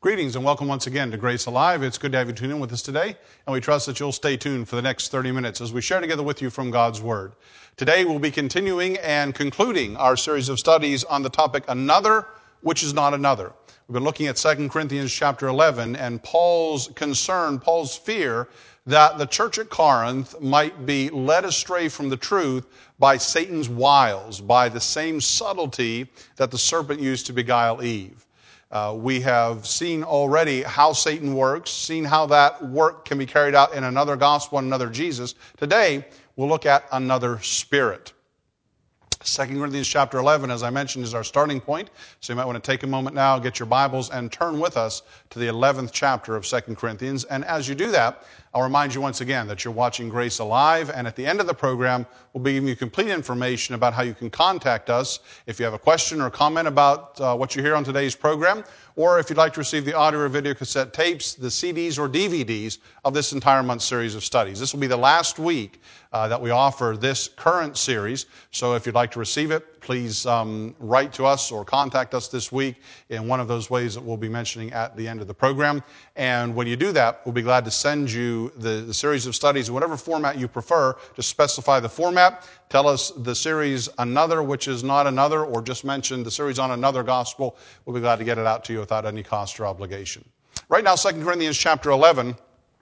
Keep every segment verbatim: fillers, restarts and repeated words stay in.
Greetings and welcome once again to Grace Alive. It's good to have you tune in with us today, and we trust that you'll stay tuned for the next thirty minutes as we share together with you from God's Word. Today we'll be continuing and concluding our series of studies on the topic, Another Which Is Not Another. We've been looking at Second Corinthians chapter eleven and Paul's concern, Paul's fear that the church at Corinth might be led astray from the truth by Satan's wiles, by the same subtlety that the serpent used to beguile Eve. Uh, we have seen already how Satan works, seen how that work can be carried out in another gospel, another Jesus. Today, we'll look at another spirit. Second Corinthians chapter eleven, as I mentioned, is our starting point. So you might want to take a moment now, get your Bibles, and turn with us to the eleventh chapter of Second Corinthians. And as you do that, I'll remind you once again that you're watching Grace Alive, and at the end of the program, we'll be giving you complete information about how you can contact us if you have a question or comment about uh, what you hear on today's program, or if you'd like to receive the audio or video cassette tapes, the C Ds or D V Ds of this entire month's series of studies. This will be the last week uh, that we offer this current series, so if you'd like to receive it, please um, write to us or contact us this week in one of those ways that we'll be mentioning at the end of the program. And when you do that, we'll be glad to send you the, the series of studies in whatever format you prefer. Just specify the format. Tell us the series Another Which Is Not Another, or just mention the series on another gospel. We'll be glad to get it out to you without any cost or obligation. Right now, Second Corinthians chapter eleven.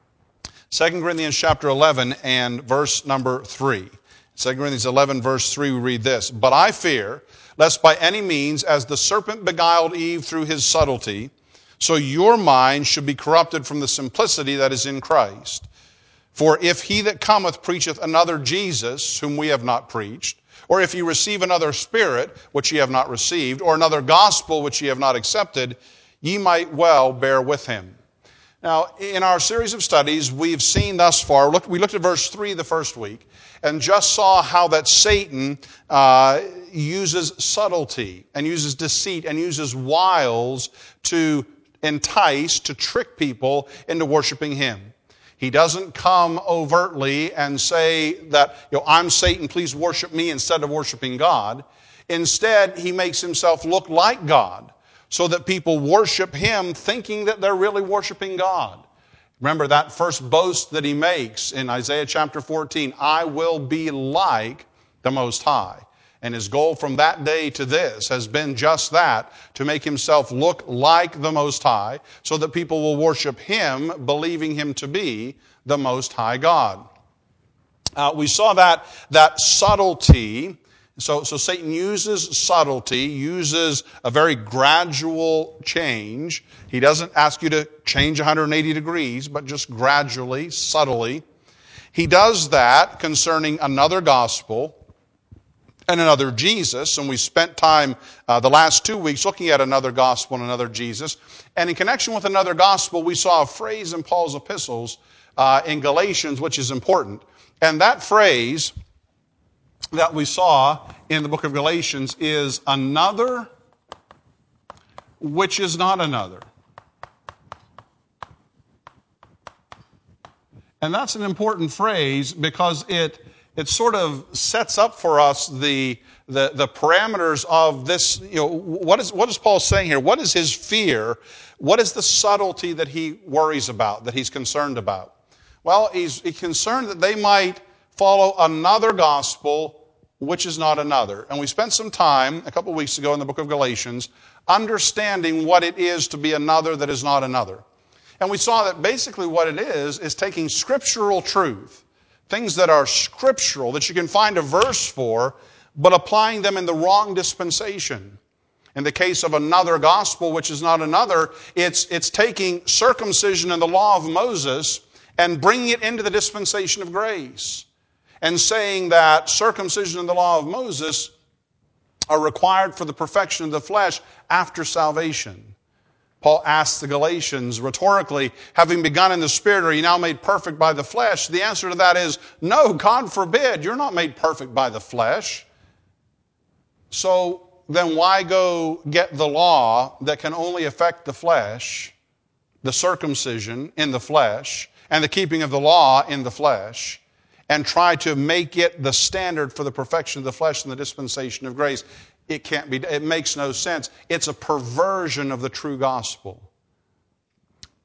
Second Corinthians chapter eleven and verse number three. Second Corinthians eleven verse three, we read this. But I fear, lest by any means, as the serpent beguiled Eve through his subtlety, so your mind should be corrupted from the simplicity that is in Christ. For if he that cometh preacheth another Jesus, whom we have not preached, or if ye receive another spirit, which ye have not received, or another gospel, which ye have not accepted, ye might well bear with him. Now, in our series of studies, we've seen thus far, look, we looked at verse three the first week, and just saw how that Satan uh, uses subtlety, and uses deceit, and uses wiles to entice, to trick people into worshiping him. He doesn't come overtly and say that, you know, I'm Satan, please worship me instead of worshiping God. Instead, he makes himself look like God so that people worship him thinking that they're really worshiping God. Remember that first boast that he makes in Isaiah chapter fourteen, I will be like the Most High. And his goal from that day to this has been just that, to make himself look like the Most High, so that people will worship him, believing him to be the Most High God. Uh, we saw that, that subtlety. So, so Satan uses subtlety, uses a very gradual change. He doesn't ask you to change one hundred eighty degrees, but just gradually, subtly. He does that concerning another gospel and another Jesus, and we spent time uh, the last two weeks looking at another gospel and another Jesus. And in connection with another gospel, we saw a phrase in Paul's epistles uh, in Galatians, which is important. And that phrase that we saw in the book of Galatians is another which is not another. And that's an important phrase because it It sort of sets up for us the, the, the parameters of this. You know, what is, what is Paul saying here? What is his fear? What is the subtlety that he worries about, that he's concerned about? Well, he's, he's concerned that they might follow another gospel, which is not another. And we spent some time, a couple of weeks ago in the book of Galatians, understanding what it is to be another that is not another. And we saw that basically what it is, is taking scriptural truth, things that are scriptural, that you can find a verse for, but applying them in the wrong dispensation. In the case of another gospel, which is not another, it's, it's taking circumcision and the law of Moses and bringing it into the dispensation of grace. And saying that circumcision and the law of Moses are required for the perfection of the flesh after salvation. Paul asks the Galatians rhetorically, having begun in the Spirit, are you now made perfect by the flesh? The answer to that is, no, God forbid, you're not made perfect by the flesh. So then why go get the law that can only affect the flesh, the circumcision in the flesh, and the keeping of the law in the flesh, and try to make it the standard for the perfection of the flesh and the dispensation of grace? It can't be, it makes no sense. It's a perversion of the true gospel.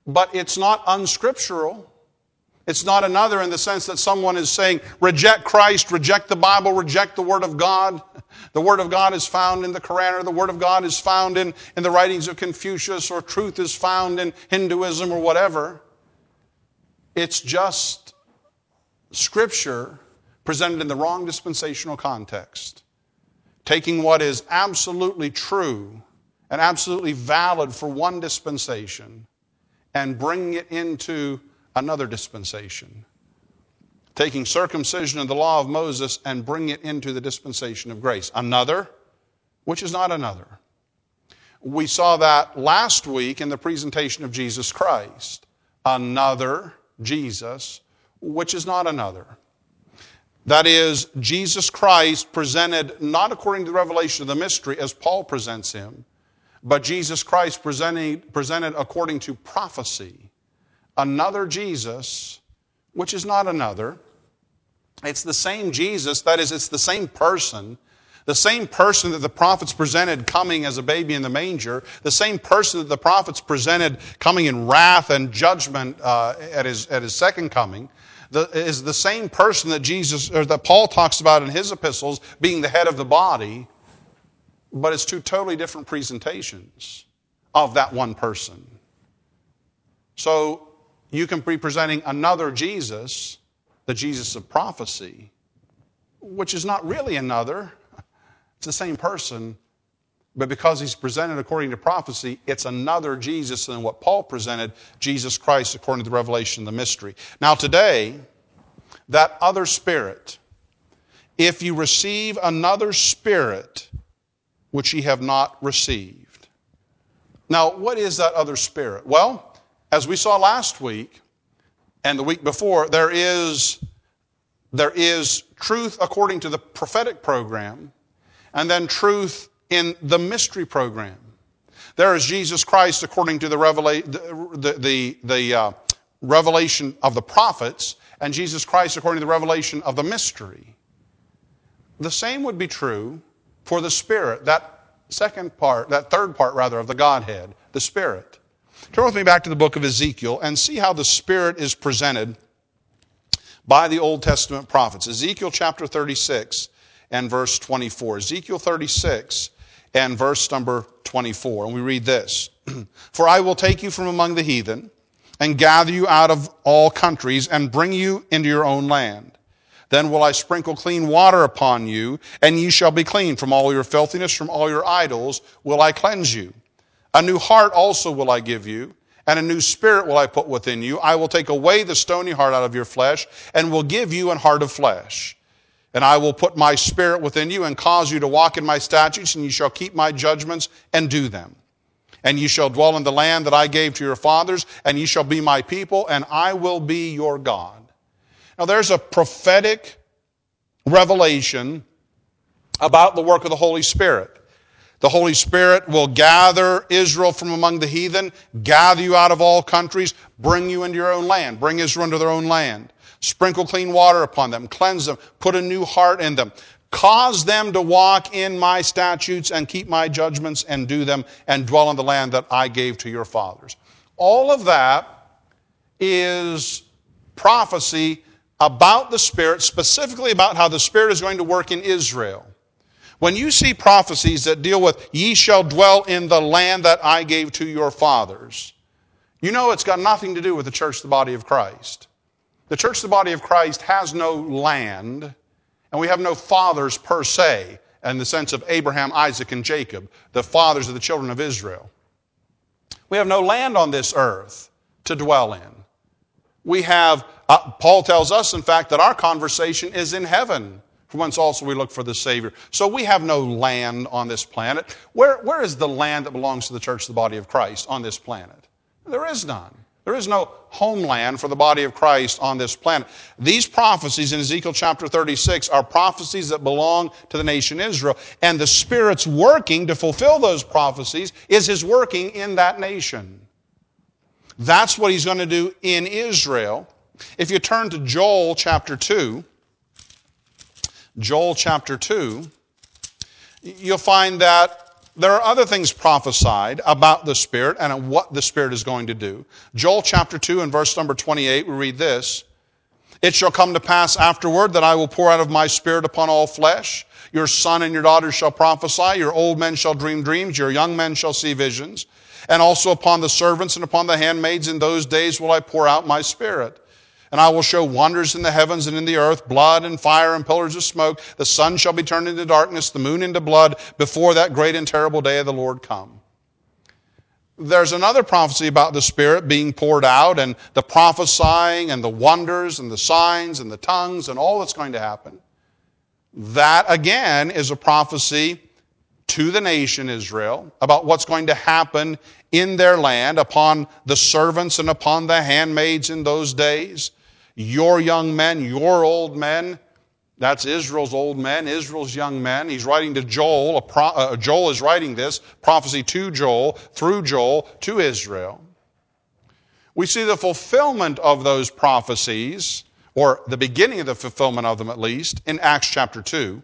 but it's not unscriptural. It's not another in the sense that someone is saying, reject Christ, reject the Bible, reject the Word of God. The Word of God is found in the Quran, or the Word of God is found in, in the writings of Confucius, or truth is found in Hinduism or whatever. It's just Scripture presented in the wrong dispensational context. Taking what is absolutely true and absolutely valid for one dispensation and bringing it into another dispensation. Taking circumcision and the law of Moses and bringing it into the dispensation of grace. Another, which is not another. We saw that last week in the presentation of Jesus Christ. Another Jesus, which is not another. That is, Jesus Christ presented not according to the revelation of the mystery as Paul presents him, but Jesus Christ presented, presented according to prophecy. Another Jesus, which is not another. It's the same Jesus, that is, it's the same person, the same person that the prophets presented coming as a baby in the manger, the same person that the prophets presented coming in wrath and judgment uh, at his at his second coming, the, is the same person that Jesus or that Paul talks about in his epistles being the head of the body, but it's two totally different presentations of that one person. So you can be presenting another Jesus, the Jesus of prophecy, which is not really another. It's the same person, but because he's presented according to prophecy, it's another Jesus than what Paul presented, Jesus Christ according to the revelation of the mystery. Now today, that other spirit, if you receive another spirit which ye have not received. Now, what is that other spirit? Well, as we saw last week and the week before, there is, there is truth according to the prophetic program and then truth in the mystery program. There is Jesus Christ according to the, revela- the, the, the, the uh, revelation of the prophets and Jesus Christ according to the revelation of the mystery. The same would be true for the Spirit, that second part, that third part rather of the Godhead, the Spirit. Turn with me back to the book of Ezekiel and see how the Spirit is presented by the Old Testament prophets. Ezekiel chapter thirty-six and verse twenty-four. Ezekiel thirty-six and verse number twenty-four. And we read this. For I will take you from among the heathen and gather you out of all countries and bring you into your own land. Then will I sprinkle clean water upon you, and ye shall be clean. From all your filthiness, from all your idols will I cleanse you. A new heart also will I give you, and a new spirit will I put within you. I will take away the stony heart out of your flesh, and will give you an heart of flesh. And I will put my spirit within you, and cause you to walk in my statutes, and you shall keep my judgments and do them. And ye shall dwell in the land that I gave to your fathers, and ye shall be my people, and I will be your God. Now there's a prophetic revelation about the work of the Holy Spirit. The Holy Spirit will gather Israel from among the heathen, gather you out of all countries, bring you into your own land, bring Israel into their own land, sprinkle clean water upon them, cleanse them, put a new heart in them, cause them to walk in my statutes and keep my judgments and do them and dwell in the land that I gave to your fathers. All of that is prophecy about the Spirit, specifically about how the Spirit is going to work in Israel. When you see prophecies that deal with, ye shall dwell in the land that I gave to your fathers, you know it's got nothing to do with the church, the body of Christ. The church, the body of Christ, has no land, and we have no fathers per se, in the sense of Abraham, Isaac, and Jacob, the fathers of the children of Israel. We have no land on this earth to dwell in. We have, uh, Paul tells us, in fact, that our conversation is in heaven, from whence also we look for the Savior. So we have no land on this planet. Where, where is the land that belongs to the church, the body of Christ, on this planet? There is none. There is no homeland for the body of Christ on this planet. These prophecies in Ezekiel chapter thirty-six are prophecies that belong to the nation Israel. And the Spirit's working to fulfill those prophecies is His working in that nation. That's what He's going to do in Israel. If you turn to Joel chapter two, Joel chapter two, you'll find that There are other things prophesied about the Spirit and what the Spirit is going to do. Joel chapter two and verse number twenty-eight, we read this. It shall come to pass afterward that I will pour out of my Spirit upon all flesh. Your son and your daughters shall prophesy. Your old men shall dream dreams. Your young men shall see visions. And also upon the servants and upon the handmaids in those days will I pour out my Spirit. And I will show wonders in the heavens and in the earth, blood and fire and pillars of smoke. The sun shall be turned into darkness, the moon into blood, before that great and terrible day of the Lord come. There's another prophecy about the Spirit being poured out and the prophesying and the wonders and the signs and the tongues and all that's going to happen. That, again, is a prophecy to the nation Israel about what's going to happen in their land upon the servants and upon the handmaids in those days. Your young men, your old men, that's Israel's old men, Israel's young men. He's writing to Joel. A pro, uh, Joel is writing this prophecy to Joel, through Joel, to Israel. We see the fulfillment of those prophecies, or the beginning of the fulfillment of them at least, in Acts chapter two.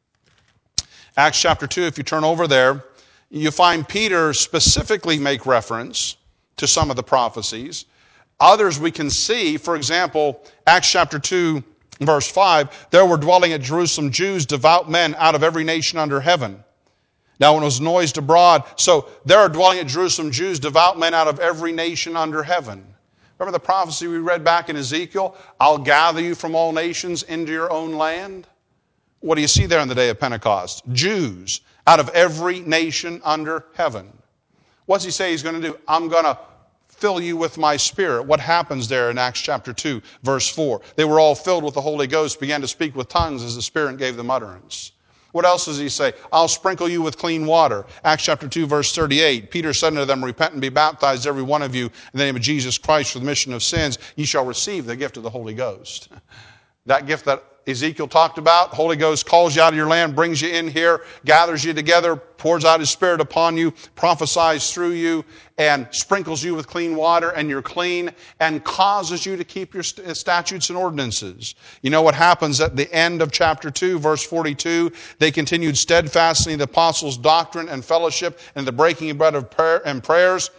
Acts chapter two, if you turn over there, you find Peter specifically make reference to some of the prophecies. Others we can see, for example, Acts chapter two, verse five, there were dwelling at Jerusalem Jews, devout men out of every nation under heaven. Now when it was noised abroad, so there are dwelling at Jerusalem Jews, devout men out of every nation under heaven. Remember the prophecy we read back in Ezekiel? I'll gather you from all nations into your own land. What do you see there on the day of Pentecost? Jews out of every nation under heaven. What's he say he's going to do? I'm going to fill you with my Spirit. What happens there in Acts chapter two, verse four? They were all filled with the Holy Ghost, began to speak with tongues as the Spirit gave them utterance. What else does he say? I'll sprinkle you with clean water. Acts chapter two, verse thirty-eight. Peter said unto them, repent and be baptized, every one of you, in the name of Jesus Christ for the remission of sins. Ye shall receive the gift of the Holy Ghost. That gift that Ezekiel talked about, Holy Ghost calls you out of your land, brings you in here, gathers you together, pours out His Spirit upon you, prophesies through you, and sprinkles you with clean water, and you're clean, and causes you to keep your statutes and ordinances. You know what happens at the end of chapter two, verse forty-two? They continued steadfastly in the apostles' doctrine and fellowship, and the breaking of bread of prayer and prayers.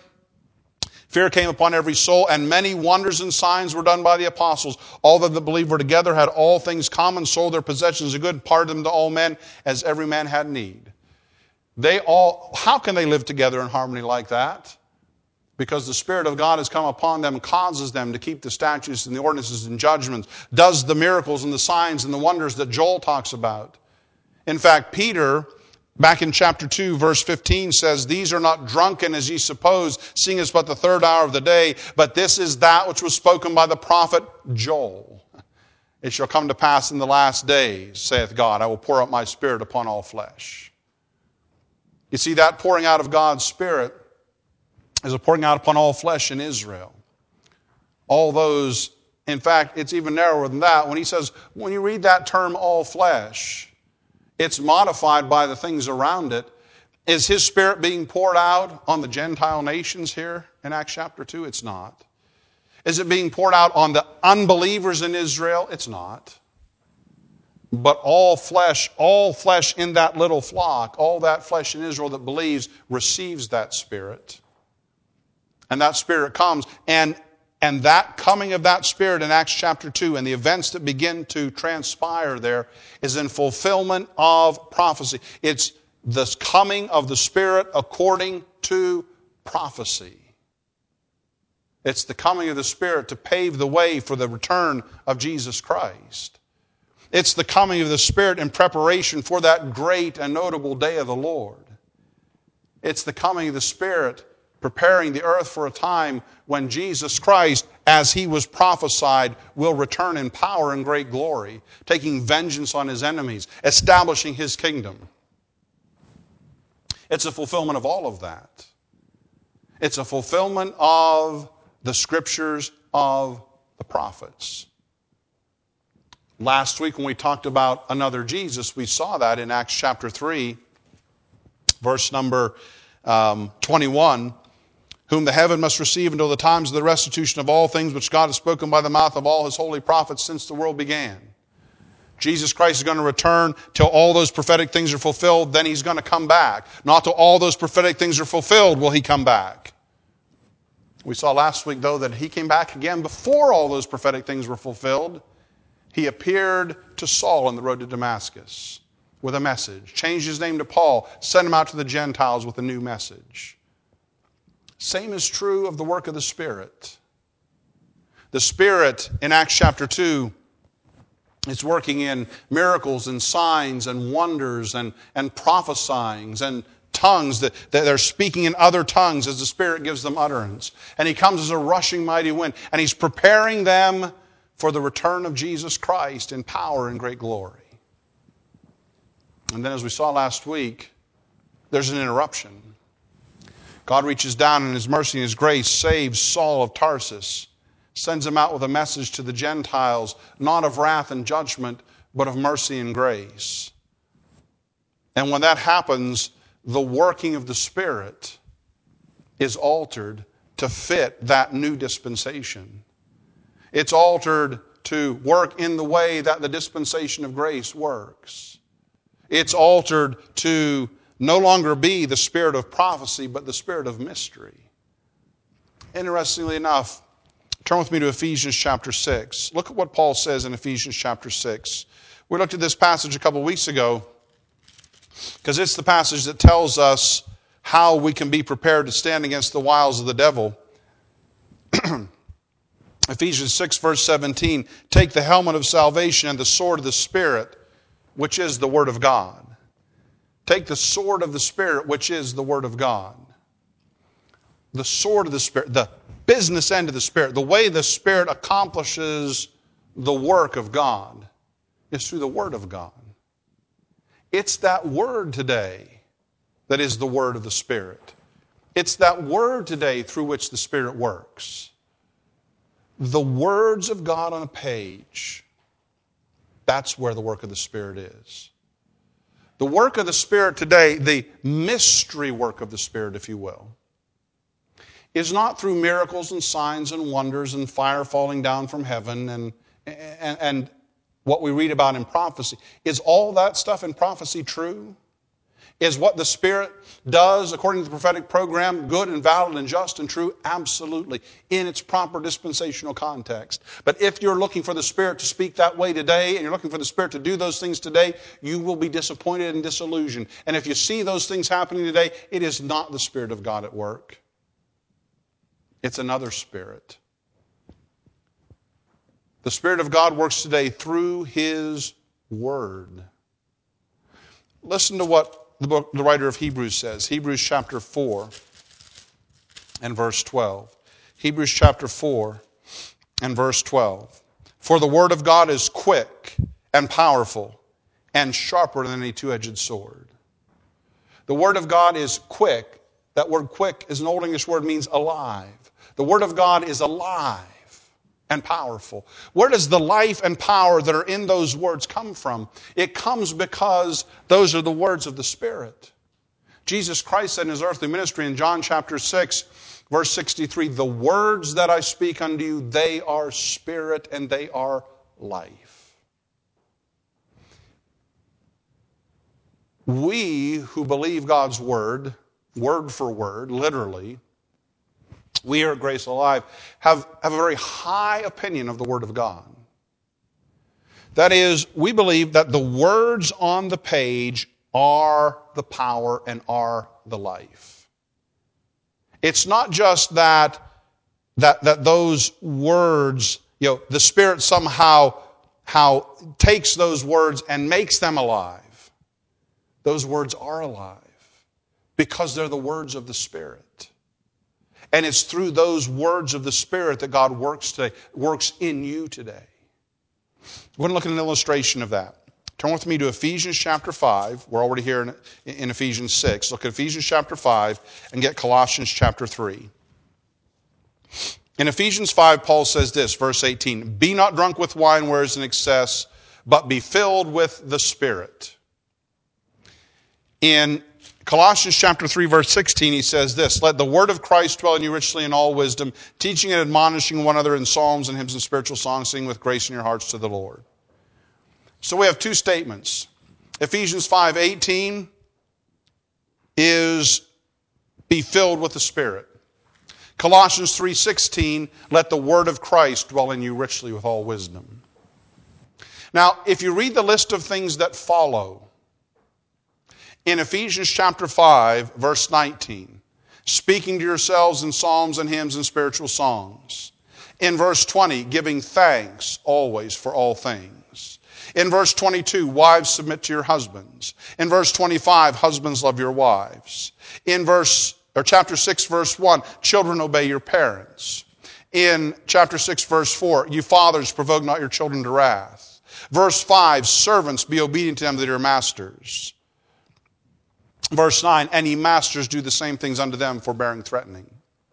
Fear came upon every soul, and many wonders and signs were done by the apostles. All that the believed were together, had all things common, sold their possessions a good, parted them to all men, as every man had need. They all, how can they live together in harmony like that? Because the Spirit of God has come upon them, causes them to keep the statutes and the ordinances and judgments, does the miracles and the signs and the wonders that Joel talks about. In fact, Peter, back in chapter two, verse fifteen says, these are not drunken as ye suppose, seeing it's but the third hour of the day, but this is that which was spoken by the prophet Joel. It shall come to pass in the last days, saith God, I will pour out my Spirit upon all flesh. You see, that pouring out of God's Spirit is a pouring out upon all flesh in Israel. All those, in fact, it's even narrower than that. When he says, when you read that term, all flesh, it's modified by the things around it. Is His Spirit being poured out on the Gentile nations here in Acts chapter two? It's not. Is it being poured out on the unbelievers in Israel? It's not. But all flesh, all flesh in that little flock, all that flesh in Israel that believes, receives that Spirit. And that Spirit comes, and And that coming of that Spirit in Acts chapter two and the events that begin to transpire there is in fulfillment of prophecy. It's the coming of the Spirit according to prophecy. It's the coming of the Spirit to pave the way for the return of Jesus Christ. It's the coming of the Spirit in preparation for that great and notable day of the Lord. It's the coming of the Spirit preparing the earth for a time when Jesus Christ, as He was prophesied, will return in power and great glory, taking vengeance on His enemies, establishing His kingdom. It's a fulfillment of all of that. It's a fulfillment of the Scriptures of the prophets. Last week when we talked about another Jesus, we saw that in Acts chapter three, verse number um, twenty-one, whom the heaven must receive until the times of the restitution of all things which God has spoken by the mouth of all His holy prophets since the world began. Jesus Christ is going to return till all those prophetic things are fulfilled, then he's going to come back. Not till all those prophetic things are fulfilled will he come back. We saw last week, though, that he came back again before all those prophetic things were fulfilled. He appeared to Saul on the road to Damascus with a message, changed his name to Paul, sent him out to the Gentiles with a new message. Same is true of the work of the Spirit. The Spirit in Acts chapter two is working in miracles and signs and wonders and, and prophesying and tongues, that, that they're speaking in other tongues as the Spirit gives them utterance. And he comes as a rushing mighty wind, and he's preparing them for the return of Jesus Christ in power and great glory. And then, as we saw last week, there's an interruption. God reaches down in his mercy and his grace, saves Saul of Tarsus, sends him out with a message to the Gentiles, not of wrath and judgment, but of mercy and grace. And when that happens, the working of the Spirit is altered to fit that new dispensation. It's altered to work in the way that the dispensation of grace works. It's altered to no longer be the spirit of prophecy, but the spirit of mystery. Interestingly enough, turn with me to Ephesians chapter six. Look at what Paul says in Ephesians chapter six. We looked at this passage a couple weeks ago because it's the passage that tells us how we can be prepared to stand against the wiles of the devil. Ephesians six verse seventeen, take the helmet of salvation and the sword of the Spirit, which is the Word of God. Take the sword of the Spirit, which is the Word of God. The sword of the Spirit, the business end of the Spirit, the way the Spirit accomplishes the work of God is through the Word of God. It's that Word today that is the Word of the Spirit. It's that Word today through which the Spirit works. The words of God on a page, that's where the work of the Spirit is. The work of the Spirit today, the mystery work of the Spirit, if you will, is not through miracles and signs and wonders and fire falling down from heaven and, and, and what we read about in prophecy. Is all that stuff in prophecy true? Is what the Spirit does according to the prophetic program good and valid and just and true? Absolutely, in its proper dispensational context. But if you're looking for the Spirit to speak that way today and you're looking for the Spirit to do those things today, you will be disappointed and disillusioned. And if you see those things happening today, it is not the Spirit of God at work. It's another spirit. The Spirit of God works today through His Word. Listen to what the book, the writer of Hebrews says. Hebrews chapter four and verse twelve. Hebrews chapter four and verse twelve. For the Word of God is quick and powerful and sharper than any two-edged sword. The Word of God is quick. That word quick is an Old English word, means alive. The Word of God is alive and powerful. Where does the life and power that are in those words come from? It comes because those are the words of the Spirit. Jesus Christ said in His earthly ministry in John chapter six, verse sixty-three, the words that I speak unto you, they are spirit and they are life. We who believe God's Word, word for word, literally, we here at Grace Alive have, have a very high opinion of the Word of God. That is, we believe that the words on the page are the power and are the life. It's not just that, that, that those words, you know, the Spirit somehow how takes those words and makes them alive. Those words are alive because they're the words of the Spirit. And it's through those words of the Spirit that God works today, works in you today. We're going to look at an illustration of that. Turn with me to Ephesians chapter five. We're already here in, in Ephesians six. Look at Ephesians chapter five and get Colossians chapter three. In Ephesians five, Paul says this, verse eighteen, be not drunk with wine where is in excess, but be filled with the Spirit. In Colossians chapter three, verse sixteen, he says this, let the word of Christ dwell in you richly in all wisdom, teaching and admonishing one another in psalms and hymns and spiritual songs, singing with grace in your hearts to the Lord. So we have two statements. Ephesians five eighteen is be filled with the Spirit. Colossians three sixteen, let the word of Christ dwell in you richly with all wisdom. Now, if you read the list of things that follow, in Ephesians chapter five, verse nineteen, speaking to yourselves in psalms and hymns and spiritual songs. In verse twenty, giving thanks always for all things. In verse twenty-two, wives submit to your husbands. In verse twenty-five, husbands love your wives. In verse or chapter six, verse one, children obey your parents. In chapter six, verse four, you fathers provoke not your children to wrath. Verse five, servants be obedient to them that are masters. Verse nine, and ye masters do the same things unto them, forbearing, threatening.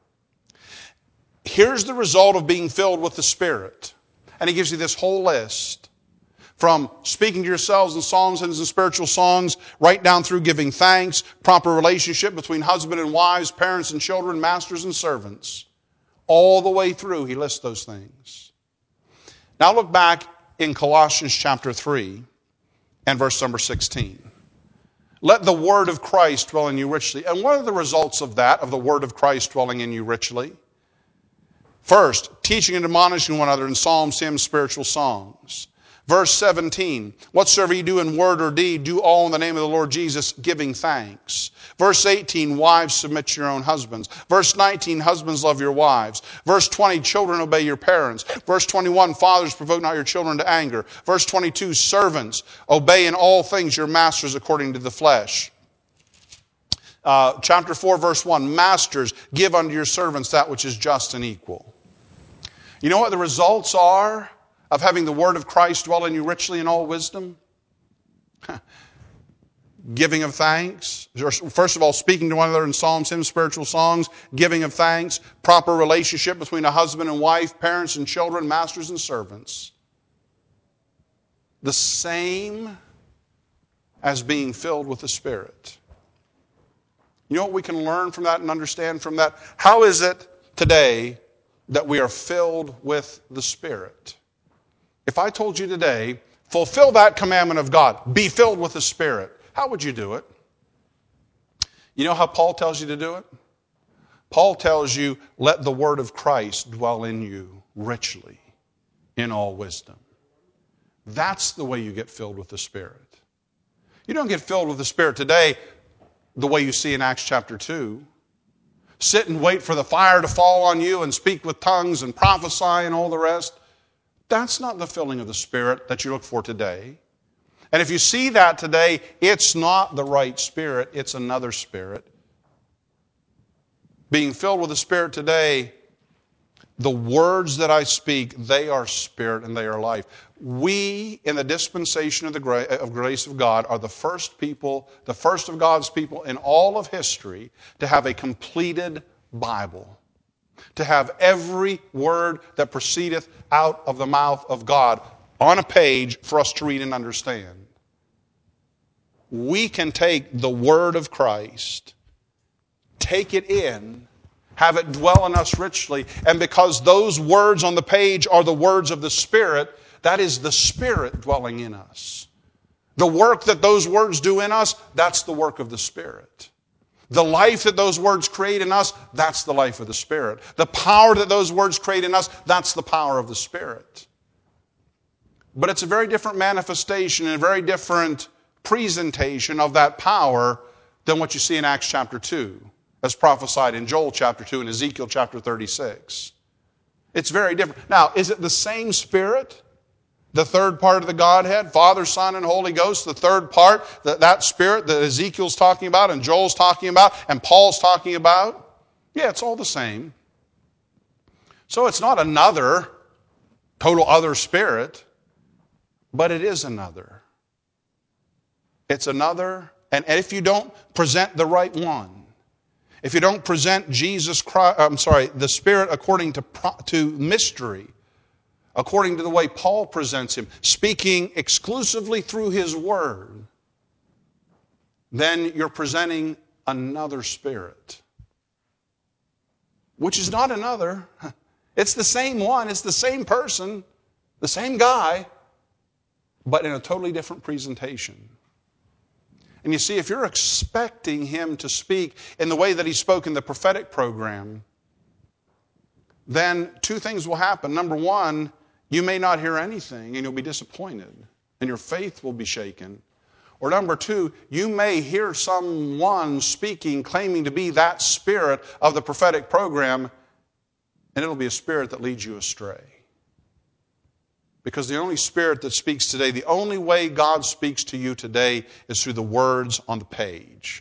Here's the result of being filled with the Spirit. And he gives you this whole list. From speaking to yourselves in psalms, hymns, and spiritual songs, right down through giving thanks, proper relationship between husband and wives, parents and children, masters and servants. All the way through, he lists those things. Now look back in Colossians chapter three and verse number sixteen. Let the word of Christ dwell in you richly. And what are the results of that, of the word of Christ dwelling in you richly? First, teaching and admonishing one another in psalms, hymns, spiritual songs. Verse seventeen, whatsoever you do in word or deed, do all in the name of the Lord Jesus, giving thanks. Verse eighteen, wives submit to your own husbands. Verse nineteen, husbands love your wives. Verse twenty, children obey your parents. Verse twenty-one, fathers provoke not your children to anger. Verse twenty-two, servants obey in all things your masters according to the flesh. Uh, chapter four, verse one, masters give unto your servants that which is just and equal. You know what the results are of having the word of Christ dwell in you richly in all wisdom? Giving of thanks. First of all, speaking to one another in psalms, hymns, spiritual songs. Giving of thanks. Proper relationship between a husband and wife, parents and children, masters and servants. The same as being filled with the Spirit. You know what we can learn from that and understand from that? How is it today that we are filled with the Spirit? If I told you today, fulfill that commandment of God, be filled with the Spirit, how would you do it? You know how Paul tells you to do it? Paul tells you, let the word of Christ dwell in you richly in all wisdom. That's the way you get filled with the Spirit. You don't get filled with the Spirit today the way you see in Acts chapter two. Sit and wait for the fire to fall on you and speak with tongues and prophesy and all the rest. That's not the filling of the Spirit that you look for today. And if you see that today, it's not the right Spirit, it's another spirit. Being filled with the Spirit today, the words that I speak, they are Spirit and they are life. We, in the dispensation of the gra- of grace of God, are the first people, the first of God's people in all of history to have a completed Bible. To have every word that proceedeth out of the mouth of God on a page for us to read and understand. We can take the word of Christ, take it in, have it dwell in us richly, and because those words on the page are the words of the Spirit, that is the Spirit dwelling in us. The work that those words do in us, that's the work of the Spirit. The life that those words create in us, that's the life of the Spirit. The power that those words create in us, that's the power of the Spirit. But it's a very different manifestation and a very different presentation of that power than what you see in Acts chapter two, as prophesied in Joel chapter two and Ezekiel chapter thirty-six. It's very different. Now, is it the same Spirit? The third part of the Godhead, Father, Son, and Holy Ghost, the third part, that, that Spirit that Ezekiel's talking about and Joel's talking about and Paul's talking about? Yeah, it's all the same. So it's not another, total other Spirit, but it is another. It's another, and if you don't present the right one, if you don't present Jesus Christ, I'm sorry, the Spirit according to, to mystery, according to the way Paul presents him, speaking exclusively through his word, then you're presenting another Spirit. Which is not another. It's the same one. It's the same person, the same guy, but in a totally different presentation. And you see, if you're expecting him to speak in the way that he spoke in the prophetic program, then two things will happen. Number one, you may not hear anything and you'll be disappointed and your faith will be shaken. Or number two, you may hear someone speaking, claiming to be that spirit of the prophetic program, and it'll be a spirit that leads you astray. Because the only spirit that speaks today, the only way God speaks to you today is through the words on the page.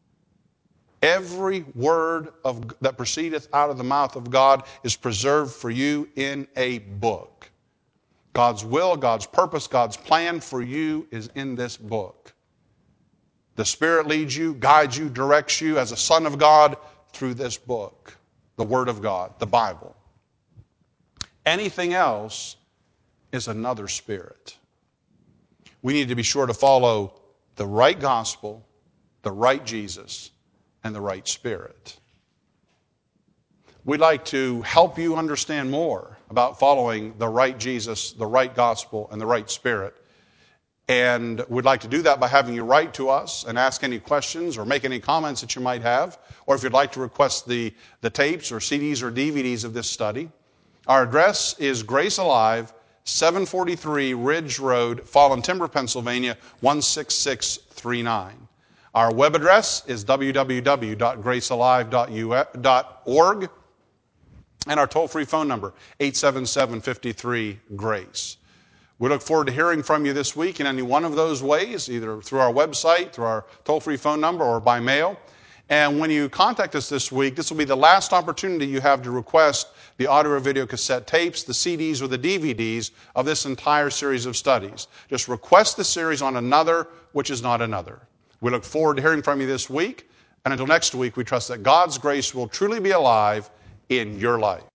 Every word of, that proceedeth out of the mouth of God is preserved for you in a book. God's will, God's purpose, God's plan for you is in this book. The Spirit leads you, guides you, directs you as a son of God through this book, the Word of God, the Bible. Anything else is another spirit. We need to be sure to follow the right gospel, the right Jesus, and the right spirit. We'd like to help you understand more about following the right Jesus, the right gospel, and the right spirit. And we'd like to do that by having you write to us and ask any questions or make any comments that you might have. Or if you'd like to request the, the tapes or C Ds or D V Ds of this study. Our address is Grace Alive, seven forty-three Ridge Road, Fallen Timber, Pennsylvania, one six six three nine. Our web address is w w w dot grace alive dot org. And our toll-free phone number, eight seven seven, five three, GRACE. We look forward to hearing from you this week in any one of those ways, either through our website, through our toll-free phone number, or by mail. And when you contact us this week, this will be the last opportunity you have to request the audio or video cassette tapes, the C Ds, or the D V Ds of this entire series of studies. Just request the series on another, which is not another. We look forward to hearing from you this week. And until next week, we trust that God's grace will truly be alive in your life.